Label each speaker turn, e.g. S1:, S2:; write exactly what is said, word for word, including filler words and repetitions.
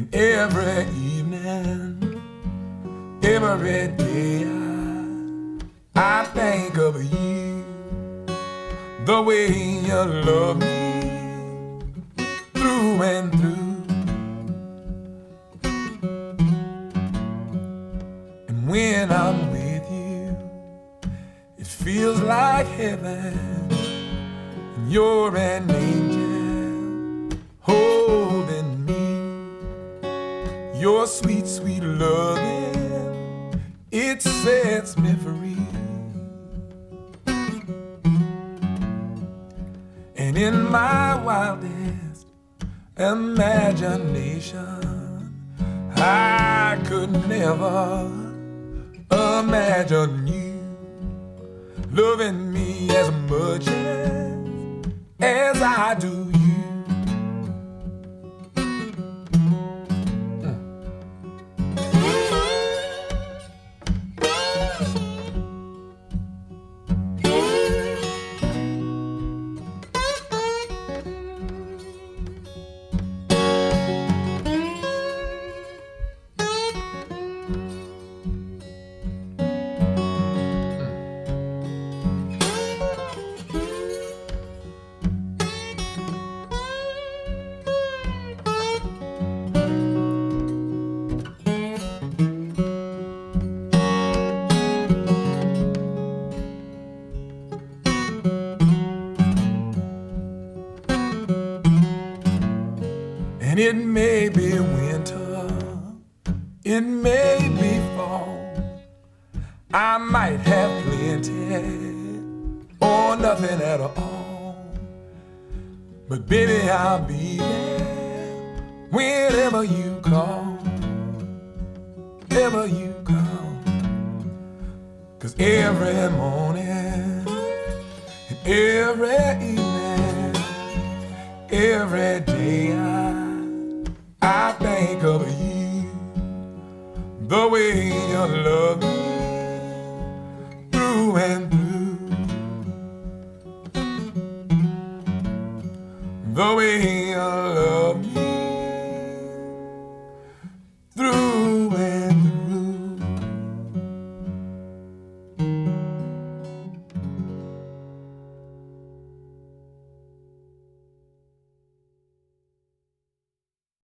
S1: And every evening, every day I, I think of you, the way you love me through and through. And when I'm with you, it feels like heaven. And you're an angel holding me. Your sweet, sweet loving, it sets me free. And in my wildest imagination, I could never imagine you loving me as much as, as I do you. And it may be winter, it may be fall, I might have plenty or nothing at all. But baby, I'll be there whenever you call, whenever you call. 'Cause every morning and every evening, every day I I think of you, the way you love me